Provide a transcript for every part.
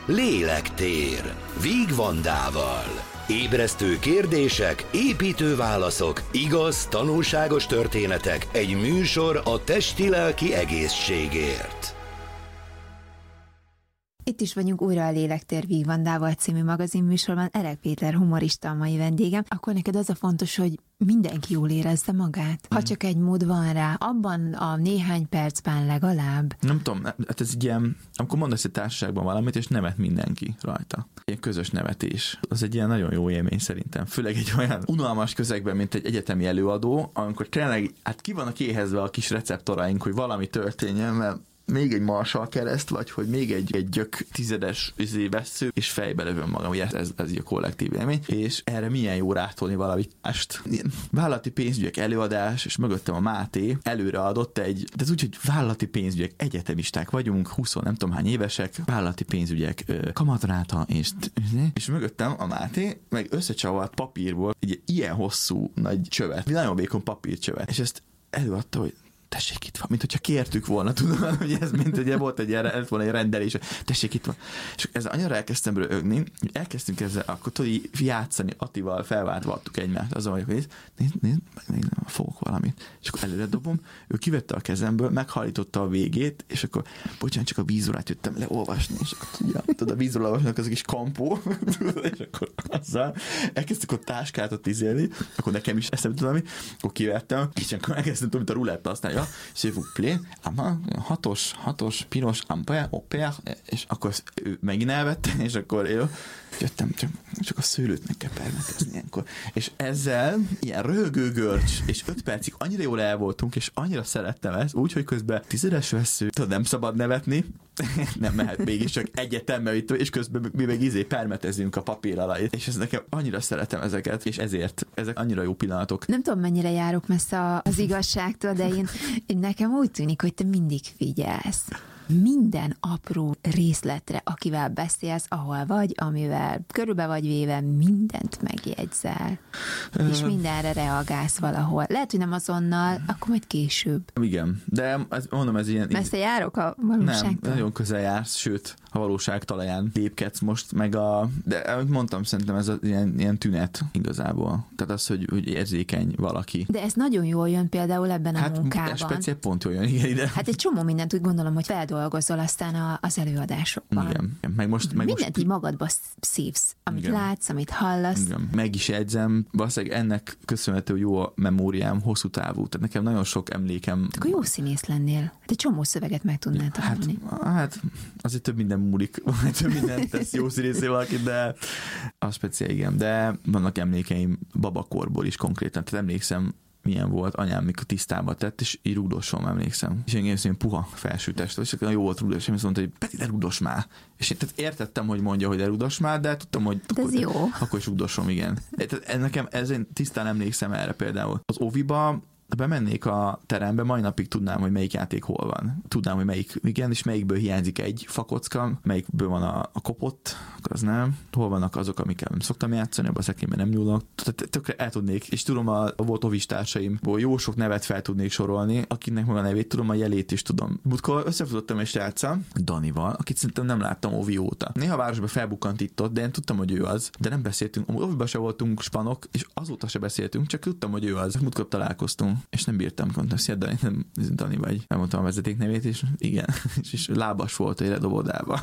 Lélektér Víg Vandával. Ébresztő kérdések, építő válaszok, igaz, tanulságos történetek, egy műsor a testi-lelki egészségért. Itt is vagyunk újra a Lélektér Víg Vandával című magazinműsorban. Elek Péter humorista a mai vendégem. Akkor neked az a fontos, hogy mindenki jól érezze magát. Ha csak egy mód van rá, abban a néhány percben legalább. Nem tudom, hát ez egy ilyen, amikor mondasz egy társaságban valamit, és nevet mindenki rajta. Ilyen közös nevetés. Az egy ilyen nagyon jó élmény szerintem. Főleg egy olyan unalmas közegben, mint egy egyetemi előadó, amikor tényleg, hát ki vannak éhezve a kis receptoraink, hogy valami történjen, mert még egy Marshall kereszt, vagy hogy még egy gyök tizedes vessző, és fejbe lövöm magam, ugye ez a kollektív élmény, és erre milyen jó rátolni valamit. Vállalati pénzügyek előadás, és mögöttem a Máté előre adott de ez úgy, hogy vállalati pénzügyek, egyetemisták vagyunk, 20 nem tudom hány évesek, vállalati pénzügyek, kamatráta, és mögöttem a Máté, meg összecsavart papírból egy ilyen hosszú nagy csövet, nagyon vékony papírcsövet, és ezt előadta, hogy tessék itt van, mint hogyha kértük volna, tudom, hogy ez mint ugye volt egy rendelés, tessék itt van. És ezzel annyira elkezdtem röhögni, hogy elkezdtünk ezzel, akkor tudod játszani, Attival felváltvattuk egymást, azon vagyok, hogy nézd, meg fogok valamit. És akkor előre dobom, ő kivette a kezemből, meghalította a végét, és akkor, bocsánat, csak a vízórát jöttem leolvasni, és akkor tudod, a vízóra olvasnak az a kis kampó, és akkor azzal elkezdtük ott táskát ott izélni, akkor nekem is eszembe tudom, akkor kivettem, és akkor elkezdtem, mint a ruletta, aztán s'il vous plaît, hatos, piros, ampere, és akkor ő megint elvette, és akkor én jöttem, csak a szőlőt meg kell permetezni ilyenkor. És ezzel ilyen röhögő görcs, és 5 percig annyira jól el voltunk, és annyira szerettem ezt, úgyhogy közben 10-es vessző, tudod, nem szabad nevetni, nem mehet mégiscsak egyetembe, és közben mi meg permetezünk a papír alá, és ez nekem annyira szeretem ezeket, és ezért ezek annyira jó pillanatok. Nem tudom, mennyire járok messze az igazságtól, de én nekem úgy tűnik, hogy te mindig figyelsz. Minden apró részletre, akivel beszélsz, ahol vagy, amivel körülbe vagy véve, mindent megjegyzel. És mindenre reagálsz valahol. Lehet, hogy nem azonnal, akkor majd később. Igen, de mondom, ez ilyen... Messze járok a valóságtól? Nem, nagyon közel jársz, sőt, a valóság talaján lépkedsz most, de ahogy mondtam, szerintem ez ilyen tünet igazából. Tehát az, hogy érzékeny valaki. De ez nagyon jól jön például ebben a munkában. Hát speciál pont jól jön, igen, ide. Hát egy csomó mindent úgy gondolom, hogy feldolgozol aztán az előadásokban. Igen. Mindent így magadba szívsz, amit látsz, amit hallasz. Igen. Meg is jegyzem, valószínűleg ennek köszönhető jó a memóriám, hosszú távú. Tehát nekem nagyon sok emlékem. Akkor jó színész lennél. Hát egy csomó szöveget meg tudnál tanulni. Hát azért több minden múlik, több minden tesz jó színészé valaki, de az speciál, igen. De vannak emlékeim babakorból is konkrétan. Tehát emlékszem, milyen volt anyám, mikor tisztába tett, és így rúdosom, emlékszem. És én puha felsőtest, és akkor jó volt rúdos, és azt mondta, hogy Peti, de rúdos már. És én tehát értettem, hogy mondja, hogy de rúdos már, de tudtam, hogy akkor is rúdosom, igen. Tehát nekem én tisztán emlékszem erre például. Az oviba bemennék a terembe, mai napig tudnám, hogy melyik játék hol van. Tudnám, hogy melyik, igen, és melyikből hiányzik egy fakocka, melyikből van a kopott, az nem. Hol vannak azok, amikkel nem szoktam játszani, abban a szekrényben nem nyúlok. Tehát tökre el tudnék, és tudom, volt ovistársaimból jó sok nevet fel tudnék sorolni, akinek maga a nevét tudom, a jelét is tudom. Múltkor összefutottam egy sráccal, Danival, akit szerintem nem láttam ovi óta. Néha a városban felbukkant itt-ott, de én tudtam, hogy ő az, de nem beszéltünk. Amúgy oviban se voltunk spanok, és azóta se beszéltünk, csak tudtam, hogy ő az. Múltkor találkoztunk. És nem bírtam, mondtam, szia, Dani vagy. Elmondtam a vezeték nevét, és igen, és lábas volt egy ledobodába.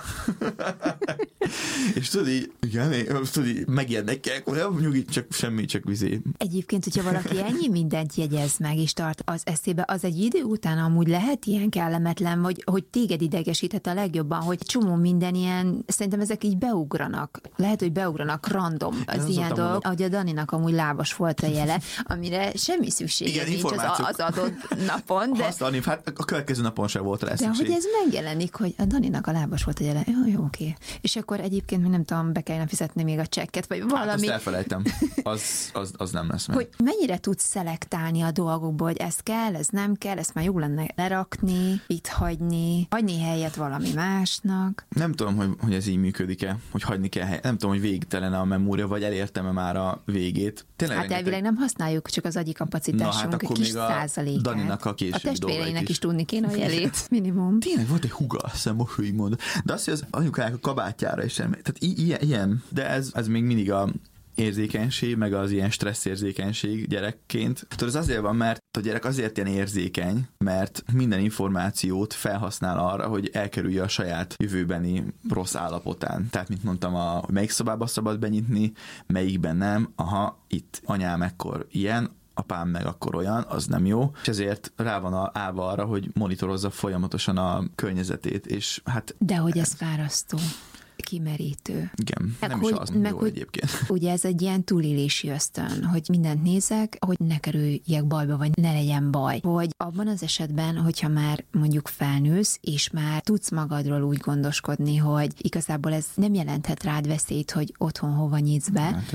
És tudod így, igen, megijednek kell, nyugi, csak semmi, csak vizé. Egyébként, hogyha valaki ennyi mindent jegyez meg, és tart az eszébe, az egy idő után amúgy lehet ilyen kellemetlen, hogy téged idegesített a legjobban, hogy csomó minden ilyen, szerintem ezek így beugranak. Lehet, hogy beugranak random az ilyen dolgok, ahogy a Daninak amúgy lábas volt a jele, amire semmi szüksége nincs az adott napon. De... Használni, hát a következő napon sem volt rá szükség. De hogy ez megjelenik, hogy a Daninak a lábas volt a jele. Jó, oké. És akkor egyébként, hogy nem tudom, be kellene fizetni még a csekket, vagy valami. Hát azt elfelejtem. Az nem lesz meg. Hogy mennyire tudsz szelektálni a dolgokból, hogy ez kell, ez nem kell, ezt már jó lenne lerakni, itt hagyni helyet valami másnak. Nem tudom, hogy ez így működik-e, hogy hagyni kell helyet. Nem tudom, hogy végtelen a memória, vagy elértem-e már a végét. Tényleg hát elvileg nem használjuk, csak az agyi kapacitásunk. akkor még a Daninak a későbbi dolgait is. A testvéreinek is tudni kéne a jelét, minimum. Tényleg volt egy húga, azt hiszem, most így mondod. De azt, hogy az anyukának a kabátjára is emlék. Tehát ilyen. De ez még mindig a érzékenység, meg az ilyen stresszérzékenység gyerekként. Tudod, ez azért van, mert a gyerek azért ilyen érzékeny, mert minden információt felhasznál arra, hogy elkerülje a saját jövőbeni rossz állapotán. Tehát, mint mondtam, melyik szobába szabad benyitni, melyikben nem, itt anyám ekkor ilyen, apám meg akkor olyan, az nem jó, és ezért rá van állva arra, hogy monitorozza folyamatosan a környezetét, és hát... De hogy ez fárasztó. Kimerítő. Igen, nem is az jó egyébként. Ugye ez egy ilyen túlélési ösztön, hogy mindent nézek, hogy ne kerüljek bajba, vagy ne legyen baj. Hogy abban az esetben, hogyha már mondjuk felnősz, és már tudsz magadról úgy gondoskodni, hogy igazából ez nem jelenthet rád veszélyt, hogy otthon hova nyitsz be, hát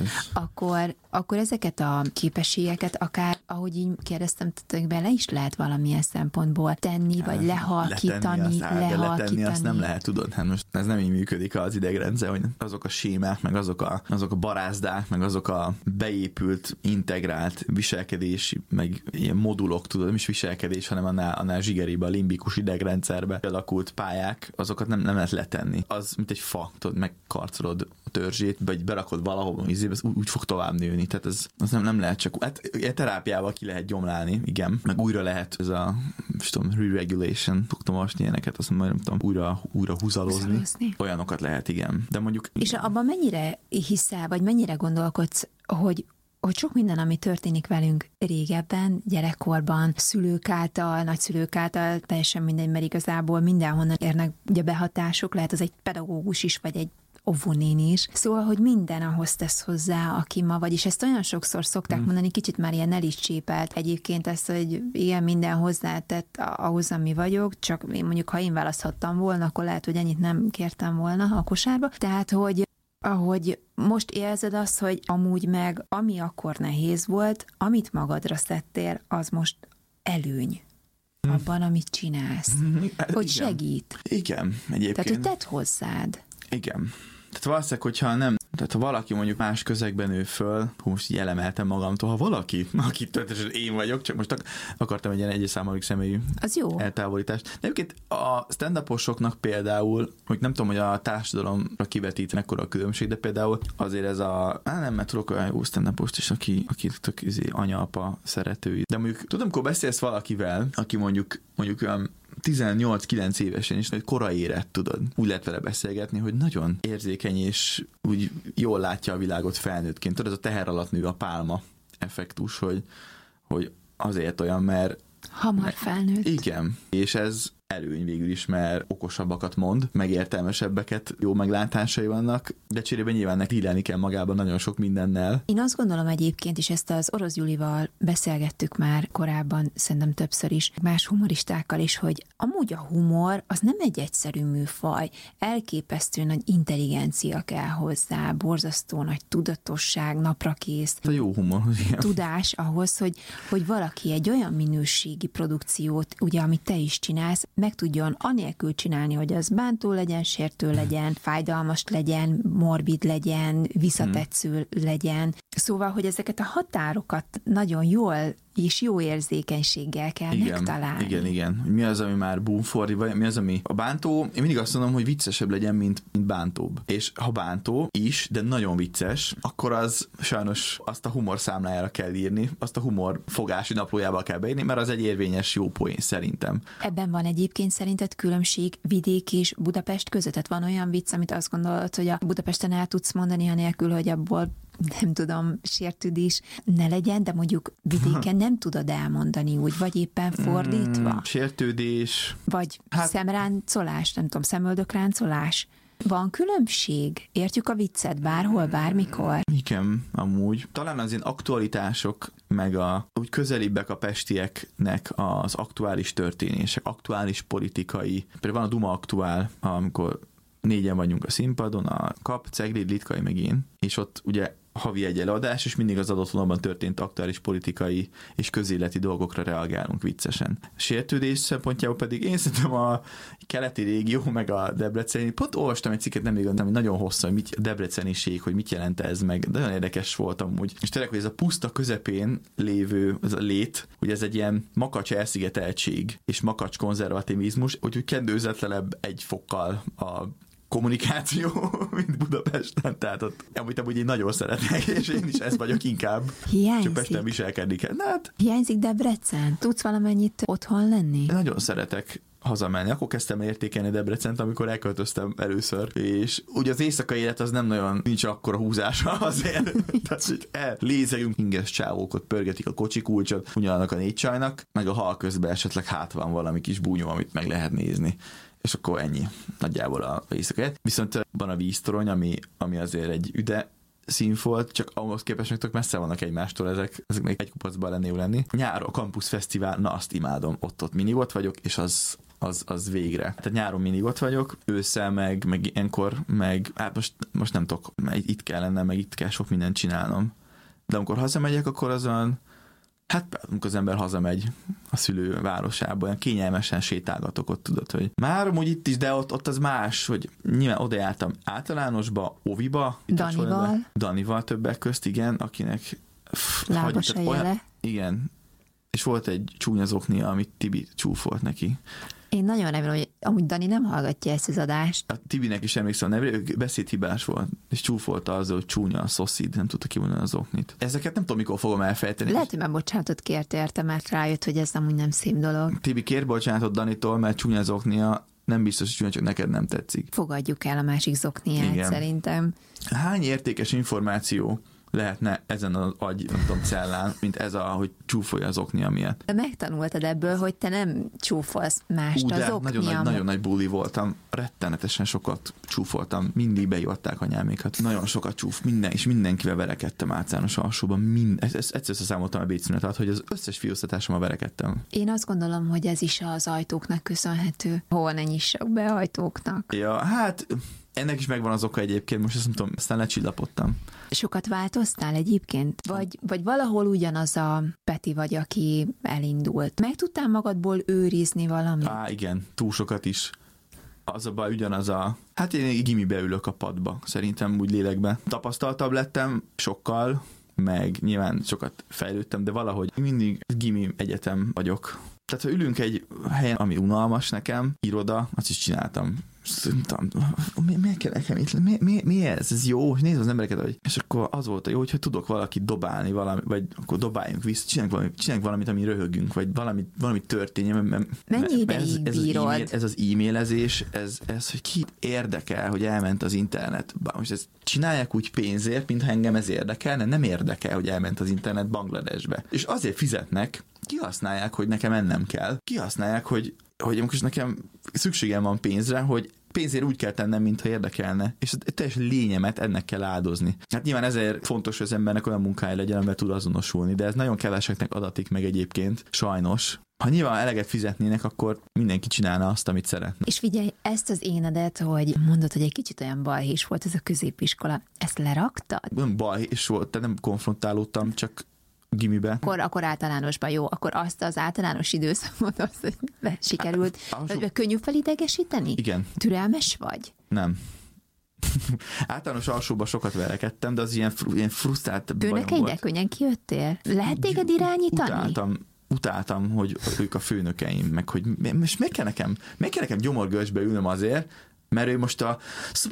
akkor ezeket a képességeket akár, ahogy így kérdeztem, bele is lehet valamilyen szempontból tenni, vagy lehalkítani. Letenni azt nem lehet, tudod, hát most ez nem így működik az idegrendszer, hogy azok a sémák, meg azok a barázdák, meg azok a beépült, integrált viselkedési, meg ilyen modulok, tudod, nem is viselkedés, hanem annál zsigeribe, a limbikus idegrendszerbe alakult pályák, azokat nem lehet letenni. Az, mint egy fa, tudod, megkarcolod a törzsét, vagy berakod valahol, úgy fog tovább nőni. Tehát az nem lehet csak... Hát terápiával ki lehet gyomlálni, igen, meg újra lehet ez a, re-regulation, szoktam olvasni ilyeneket, azt mondom, nem tudom, újra húzalozni. Olyanokat lehet, igen. De mondjuk... És abban mennyire hiszel, vagy mennyire gondolkodsz, hogy sok minden, ami történik velünk régebben, gyerekkorban, szülők által, nagyszülők által, teljesen mindegy, mert igazából mindenhonnan érnek ugye behatások, lehet az egy pedagógus is, vagy egy óvónéni is. Szóval, hogy minden ahhoz tesz hozzá, aki ma vagy, és ezt olyan sokszor szokták mondani, kicsit már ilyen el is csépelt egyébként ezt, hogy igen, minden hozzátett ahhoz, ami vagyok, csak én mondjuk, ha én választhattam volna, akkor lehet, hogy ennyit nem kértem volna a kosárba. Tehát, hogy ahogy most érzed azt, hogy amúgy meg, ami akkor nehéz volt, amit magadra szedtél, az most előny abban, amit csinálsz. Hogy igen. Segít. Igen, egyébként. Tehát, hogy tedd hozzád. Igen. Tehát valószínűleg, hogyha nem, tehát ha valaki mondjuk más közegben nő föl, most így elemeltem magamtól, ha valaki, aki történetesen én vagyok, csak most akartam egy ilyen egyes számolik személyű eltávolítást. De egyébként a stand-uposoknak például, hogy nem tudom, hogy a társadalomra kivetít mekkora a különbség, de például azért ez mert tudok olyan jó stand-upost is, aki tök anya-apa szeretői. De mondjuk tudom, amikor beszélsz valakivel, aki mondjuk olyan 18-9 évesen is, hogy korai érett, tudod. Úgy lehet vele beszélgetni, hogy nagyon érzékeny és úgy jól látja a világot felnőttként. Tudod, ez a teher alatt nő a pálma effektus, hogy azért olyan, mert hamar felnőtt. Igen, és ez előny végül is, mert okosabbakat mond, meg értelmesebbeket, jó meglátásai vannak, de cserében nyilván dílelni kell magában nagyon sok mindennel. Én azt gondolom egyébként, és ezt az Orosz Gyulival beszélgettük már korábban, szerintem többször is, más humoristákkal is, hogy amúgy a humor az nem egy egyszerű műfaj, elképesztő nagy intelligencia kell hozzá, borzasztó nagy tudatosság, naprakész. A jó humor. Tudás ahhoz, hogy valaki egy olyan minőségi produkciót, ugye, amit te is csinálsz, meg tudjon anélkül csinálni, hogy az bántó legyen, sértő legyen, fájdalmas legyen, morbid legyen, visszatetsző legyen. Szóval, hogy ezeket a határokat nagyon jól és jó érzékenységgel kell megtalálni. Igen. Mi az, ami már búnfordi, vagy mi az, ami a bántó? Én mindig azt mondom, hogy viccesebb legyen, mint bántóbb. És ha bántó is, de nagyon vicces, akkor az sajnos azt a humor számlájára kell írni, azt a humor fogási naplójába kell beírni, mert az egy érvényes jó poén szerintem. Ebben van egyébként szerinted különbség Vidék és Budapest között? Tehát van olyan vicc, amit azt gondolod, hogy a Budapesten el tudsz mondani, anélkül, hogy abból nem tudom, sértődés ne legyen, de mondjuk vidéken nem tudod elmondani úgy, vagy éppen fordítva. Sértődés. Vagy szemráncolás, nem tudom, szemöldökráncolás. Van különbség? Értjük a viccet bárhol, bármikor? Igen, amúgy. Talán az ilyen aktualitások, meg úgy közelibbek a pestieknek az aktuális történések, aktuális politikai. Például van a Duma Aktuál, amikor 4-en vagyunk a színpadon, a Kap, Cegléd, Litkai meg én, és ott ugye havi egy előadás, és mindig az adott hónapban történt aktuális politikai és közéleti dolgokra reagálunk viccesen. Sértődés szempontjából pedig én szerintem a keleti régió, meg a debreceni, pont olvastam egy cikket nemrég, hogy nagyon hosszú, hogy a debreceniség, hogy mit jelent ez meg, de nagyon érdekes volt amúgy. És tényleg, hogy ez a puszta közepén lévő ez a lét, hogy ez egy ilyen makacs elszigeteltség és makacs konzervativizmus, hogy kendőzetlenebb egy fokkal a kommunikáció, mint Budapesten, tehát ott amúgy én nagyon szeretek, és én is ez vagyok inkább. Hiányzik. Csak Pesten viselkedni kell. Hát, hiányzik Debrecen? Tudsz valamennyit otthon lenni? nagyon szeretek hazamenni. Akkor kezdtem értékelni Debrecent, amikor elköltöztem először, és ugye az éjszakai élet az nem nagyon nincs akkora húzása azért. Tehát, hogy lézegünk, inges csávókot pörgetik a kocsikulcsot, ugyanannak a 4 csajnak, meg a hal közben esetleg hát van valami kis búnyó, amit meg lehet nézni. És akkor ennyi nagyjából a éjszakai. Viszont van a víztorony, ami azért egy üde színfolt, csak ahhoz képest meg tök messze vannak egymástól, ezek még egy kupacban lenni. Nyáron a Campus Fesztivál, na azt imádom, ott minigott vagyok, és az végre. Tehát nyáron minigott vagyok, ősszel meg ilyenkor, hát most nem tudok, itt kell lennem, meg itt kell sok mindent csinálnom. De amikor hazamegyek, akkor azon, hát amikor az ember hazamegy a szülővárosába, olyan kényelmesen sétálgatok ott, tudod, hogy már amúgy itt is, de ott az más, hogy nyilván oda jártam általánosba, oviba. Danival többek közt, igen, akinek lábas a jele. Igen, és volt egy csúnya zoknia, amit Tibi csúfolt neki. Én nagyon remélem, hogy amúgy Dani nem hallgatja ezt az adást. A Tibinek is emlékszem a nevére, beszédhibás volt, és csúfolta azzal, hogy csúnya a szoszid, nem tudta kimondani az oknit. Ezeket nem tudom, mikor fogom elfejteni. Lehet, hogy már bocsánatot kért érte, mert rájött, hogy ez amúgy nem szép dolog. Tibi, kér bocsánatot Danitól, mert csúnya az oknia, nem biztos, hogy csúnya, csak neked nem tetszik. Fogadjuk el a másik zokniát, igen. Szerintem. Hány értékes információ lehetne ezen az cellán, mint ez hogy csúfolja az oknia miatt. De megtanultad ebből, hogy te nem csúfolsz mást az oknia. Nagyon nagy buli voltam, rettenetesen sokat csúfoltam, mindig beivatták anyámékat, nagyon sokat és mindenkivel verekedtem általános alsóban, ezt összeszámoltam a bécszünet alatt, hogy az összes fiúztatásommal verekedtem. Én azt gondolom, hogy ez is az ajtóknak köszönhető. Hol ne nyissak be ajtóknak? Ja, hát ennek is megvan az oka egyébként, most azt nem tudom, aztán lecsillapodtam. Sokat változtál egyébként? Vagy valahol ugyanaz a Peti vagy, aki elindult? Meg tudtál magadból őrizni valamit? Igen, túl sokat is. Az a baj, ugyanaz hát én gimibe ülök a padba, szerintem úgy lélekbe. Tapasztaltabb lettem sokkal, meg nyilván sokat fejlődtem, de valahogy mindig gimi egyetem vagyok. Tehát ha ülünk egy helyen, ami unalmas nekem, iroda, azt is csináltam. Miért kell nekem itt? Mi ez? Ez jó? Nézd az embereket, hogy... És akkor az volt a jó, hogyha tudok valakit dobálni, vagy akkor dobáljunk vissza, csináljunk valamit, ami röhögünk, vagy valami történjen. Mennyi ideig bírod? Ez az e-mailezés, ez, hogy ki érdekel, hogy elment az internet. Most ezt csinálják úgy pénzért, mintha engem ez érdekelne, nem érdekel, hogy elment az internet Bangladesbe. És azért fizetnek, kihasználják, hogy nekem ennem kell. Kihasználják, hogy most nekem szükségem van pénzre, hogy pénzért úgy kell tennem, mintha érdekelne. És a teljes lényemet ennek kell áldozni. Hát nyilván ezért fontos, hogy az embernek olyan munkája legyen, amivel tud azonosulni, de ez nagyon keveseknek adatik meg egyébként, sajnos. Ha nyilván eleget fizetnének, akkor mindenki csinálna azt, amit szeretne. És figyelj, ezt az énedet, hogy mondod, hogy egy kicsit olyan balhés volt ez a középiskola, ezt leraktad? Nem balhés volt, de nem konfrontálódtam, csak gimibe. Akkor általánosban jó, akkor azt az általános időszakot azt sikerült. Könnyű felidegesíteni? Igen. Türelmes vagy? Nem. Általános alsóban sokat verekedtem, de az ilyen frusztrált bajom volt. De könnyen kijöttél? Lehet téged irányítani? Utáltam, hogy ők a főnökeim, meg hogy most miért kell nekem gyomorgörcsbe ülnöm azért, mert ő most a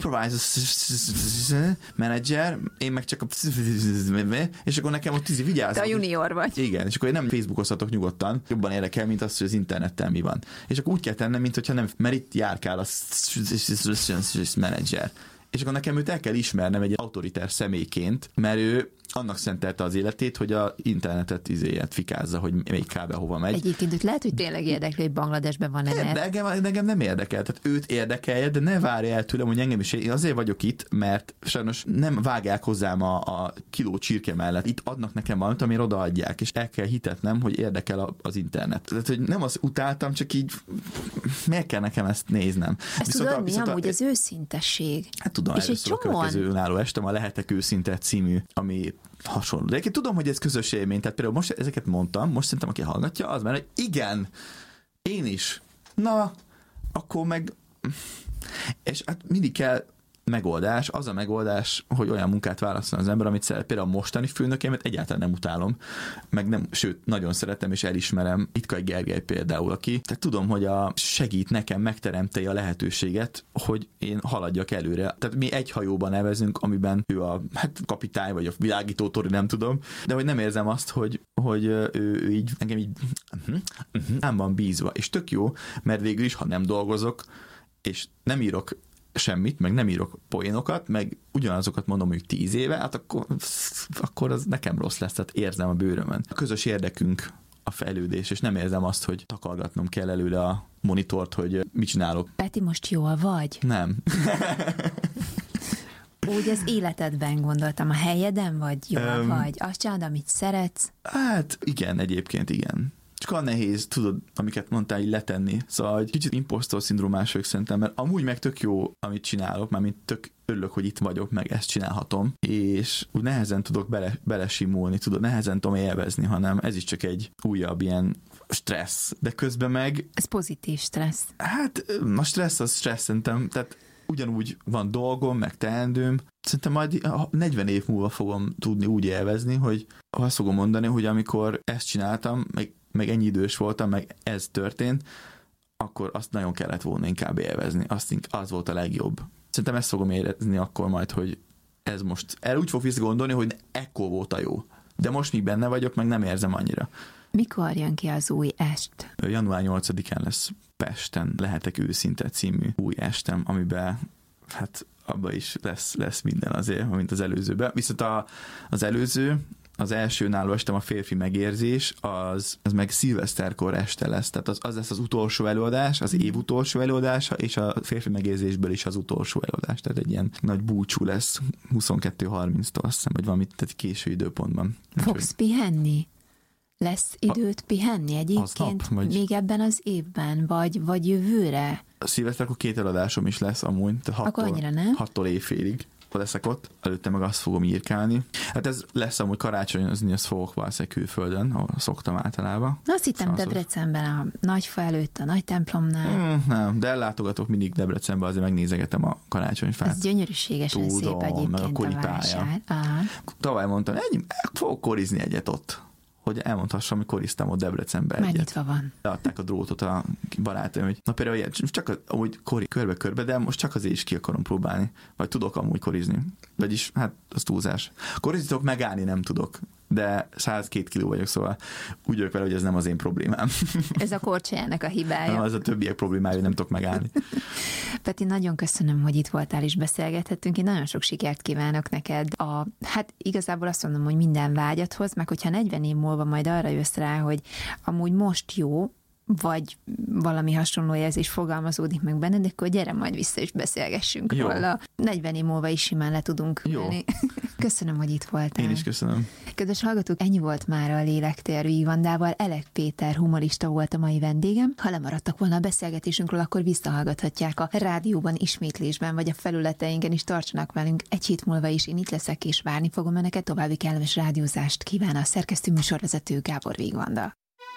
supervisor manager, én meg csak a és akkor nekem ott vigyázom. Te a junior vagy. Igen, és akkor én nem Facebookozhatok nyugodtan, jobban érdekel, mint az, hogy az interneten mi van. És akkor úgy kell tennem, mint hogyha nem, mert itt járkál a manager. És akkor nekem őt el kell ismernem egy autoritár személyként, mert ő annak szentelte az életét, hogy a internetet fikázza, hogy még kábel hova megy. Egyébként lehet, hogy tényleg érdekli, hogy Bangladesben van net. Engem nem érdekel, tehát őt érdekelje, de ne várj el tőlem, hogy engem is. Én azért vagyok itt, mert sajnos nem vágják hozzám a kiló csirke mellett. Itt adnak nekem valamit, amire odaadják, és el kell hitetnem, hogy érdekel az internet. Tehát, hogy nem azt utáltam, csak így miért kell nekem ezt néznem? Ezt tudod mi amúgy az őszintesség. Hát tudom, és egy a következő önálló estem, a Lehetek őszinte című, ami hasonló. De én tudom, hogy ez közös élmény, tehát például most ezeket mondtam, most szerintem aki hallgatja, az már, hogy igen, én is. Na, akkor meg... És hát mindig kell megoldás, az a megoldás, hogy olyan munkát válaszol az ember, amit szeret. Például a mostani főnökemet egyáltalán nem utálom, meg nem, sőt, nagyon szeretem és elismerem Itkai Gergely például, aki, tehát tudom, hogy segít nekem megteremteni a lehetőséget, hogy én haladjak előre. Tehát mi egy hajóban nevezünk, amiben ő a kapitány, vagy a világítótori, nem tudom, de hogy nem érzem azt, hogy ő így, engem így nem van bízva. És tök jó, mert végül is, ha nem dolgozok, és nem írok semmit, meg nem írok poénokat, meg ugyanazokat mondom mondjuk 10 éve, hát akkor az nekem rossz lesz, tehát érzem a bőrömön. A közös érdekünk a fejlődés, és nem érzem azt, hogy takargatnom kell előre a monitort, hogy mit csinálok. Peti, most jól vagy? Nem. Úgy az életedben gondoltam, a helyeden vagy, jól vagy? Azt csinálod, amit szeretsz? Hát igen, egyébként igen. Csak olyan nehéz, tudod, amiket mondtál, így letenni. Szóval egy kicsit impostor szindrómás vagyok szerintem, mert amúgy meg tök jó, amit csinálok, mármint tök örülök, hogy itt vagyok, meg ezt csinálhatom, és úgy nehezen tudok belesimulni, tudod, nehezen tudom élvezni, hanem ez is csak egy újabb ilyen stressz, de közben meg... Ez pozitív stressz. Hát a stressz az stressz szerintem, tehát ugyanúgy van dolgom, meg teendőm. Szerintem majd 40 év múlva fogom tudni úgy élvezni, hogy azt fogom mondani, hogy amikor ezt csináltam, meg ennyi idős voltam, meg ez történt, akkor azt nagyon kellett volna inkább élvezni. Az volt a legjobb. Szerintem ezt fogom érezni akkor majd, hogy ez most... Erre úgy fog visszagondolni, hogy ekkor volt a jó. De most még benne vagyok, meg nem érzem annyira. Mikor jön ki az új est? Január 8-án lesz Pesten Lehetek őszinte című új estem, amiben hát abban is lesz minden azért, mint az előzőben. Viszont az előző, az első önálló estem, a férfi megérzés, az meg szilveszterkor este lesz. Tehát az lesz az utolsó előadás, az év utolsó előadása, és a férfi megérzésből is az utolsó előadás. Tehát egy ilyen nagy búcsú lesz 22:30-tól, azt hiszem, vagy valami tehát késő időpontban. Fogsz pihenni? Lesz időt pihenni egyébként vagy... még ebben az évben, vagy jövőre? A szilveszterkor 2 eladásom is lesz amúgy. Akkor annyira nem? 6-tól éjfélig leszek ott, előtte meg azt fogom írkálni. Hát ez lesz amúgy karácsonyozni, azt fogok valószínűleg külföldön, ahol szoktam általában. Azt hittem Debrecenben, a Nagyfa előtt, a nagy templomnál. Nem, de ellátogatok mindig Debrecenbe, azért megnézegetem a karácsonyfát. Ez gyönyörűségesen szép egyébként meg a koripálya. Tavaly mondtam, fogok korizni egyet ott, hogy elmondhassam, hogy koriztam ott Debrecenbe egyet. Megnyitva van. Leadták a drótot a barátaim, hogy na például ilyen, csak amúgy körbe-körbe, de most csak azért is ki akarom próbálni. Vagy tudok amúgy korizni. Vagyis, hát az túlzás. Korizni tudok, megállni nem tudok. De 102 kiló vagyok, szóval úgy vagyok vele, hogy ez nem az én problémám. Ez a korcsolyának a hibája. Nem, az a többiek problémája, hogy nem tudok megállni. Peti, nagyon köszönöm, hogy itt voltál és beszélgethettünk. Én nagyon sok sikert kívánok neked. Hát igazából azt mondom, hogy minden vágyathoz, meg hogyha 40 év múlva majd arra jössz rá, hogy amúgy most jó, vagy valami hasonló érzés fogalmazódik meg benned, akkor gyere majd vissza és beszélgessünk róla. 40 év múlva is simán le tudunk ülni. Köszönöm, hogy itt voltál. Én is köszönöm. Kedves hallgatók, ennyi volt már a Lélektér Víg Vandával. Elek Péter humorista volt a mai vendégem. Ha lemaradtak volna a beszélgetésünkről, akkor visszahallgathatják a rádióban, ismétlésben, vagy a felületeinken is. Tartsanak velünk egy hét múlva is. Én itt leszek, és várni fogom önöket. További kellemes rádiózást kíván a szerkesztő műsorvezető Gábor Víg Vanda.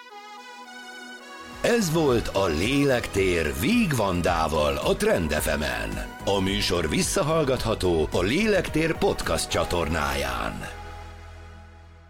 Ez volt a Lélektér Víg Vandával a Trend FM-en. A műsor visszahallgatható a Lélektér podcast csatornáján.